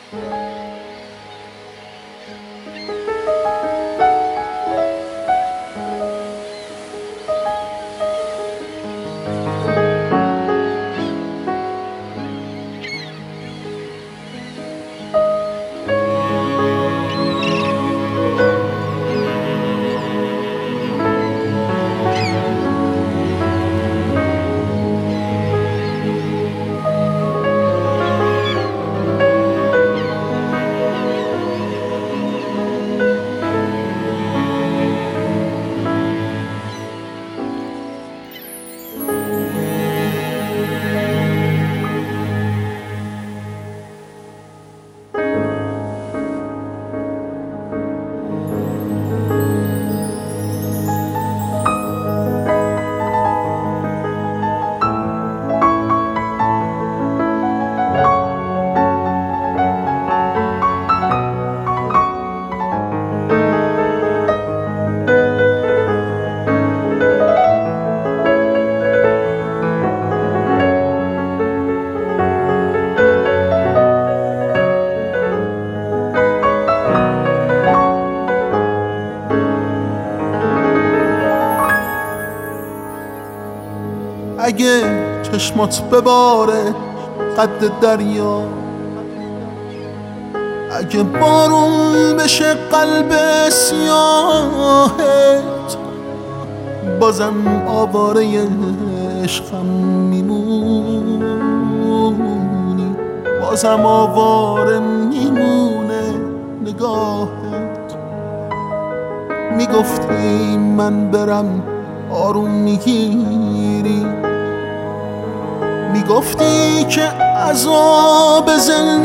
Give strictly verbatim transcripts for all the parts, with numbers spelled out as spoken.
اگه چشمات بباره قد دریا، اگه بارون بشه قلب سیاهت، بازم آواره عشقم میمونی، بازم آواره میمونه نگاهت. میگفتی من برم آروم میگیری، میگفتی که عذاب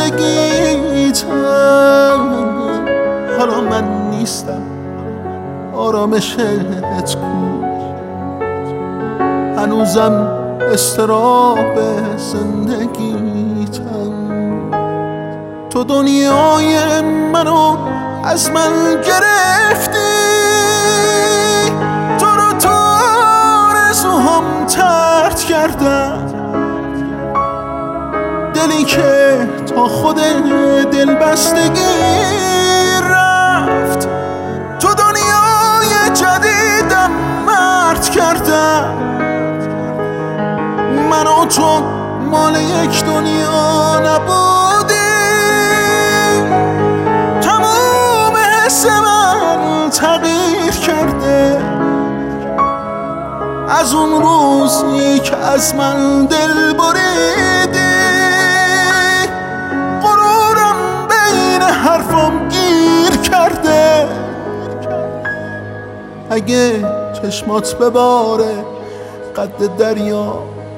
زندگیتم، حالا من نیستم آرامشت کو، هنوزم استراب زندگیتم. تو دنیای منو از من گرفتی، تو رو تو آرزوهام طرد کردم، دلی که تا خود دل بستگی رفت، تو دنیای جدیدم مرد کردم. من و تو مال یک دنیا نبودیم، تمام حس من تغییر کرده از اون روزی که از من دل بریدی. غرورم بین حرفام گیر کرده، اگه چشمات بباره قد دریا،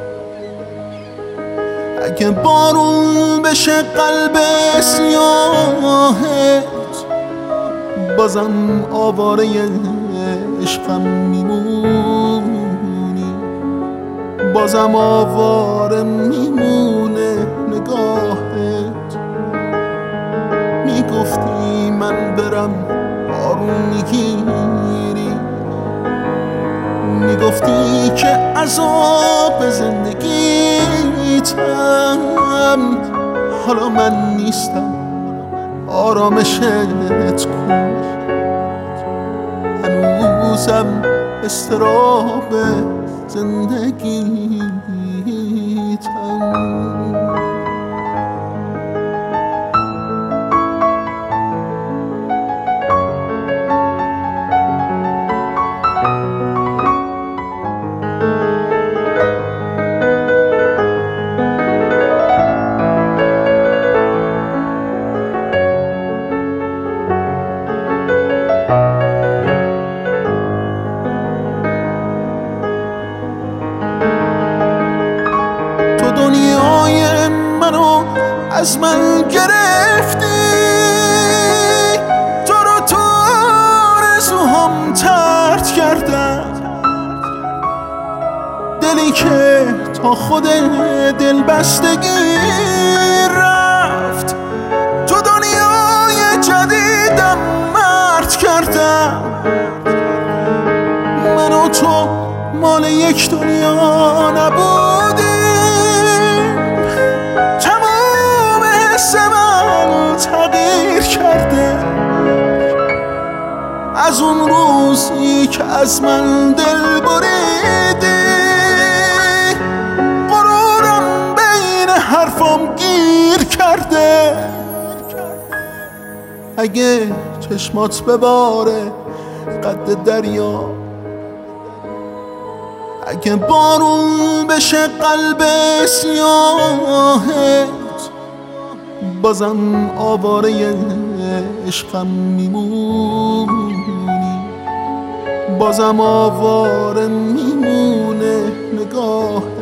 اگه بارون بشه قلب سیاهت، بازم آواره عشقم میمونی، بازم آواره میمونه نگاهت. میگفتی من برم آروم میگیری، میگفتی که عذاب زندگیتم، حالا من نیستم آرامشت کو، هنوزم استراب زندگیتم. دنیای منو از من گرفتی، تو رو تو آرزوهام طرد کردم، دلی که تا خود دل بستگی رفت، تو دنیای جدیدم مرد کردم. من و تو مال یک دنیا نبودیم، تمام حس من کرده. از اون روزی که از من دل بریدی غرورم بین حرفام گیر کرده. اگه چشمات بباره قد دریا، اگه بارون بشه قلب سیاهت، بازم آواره عشقم میمونی، بازم آواره میمونه نگاه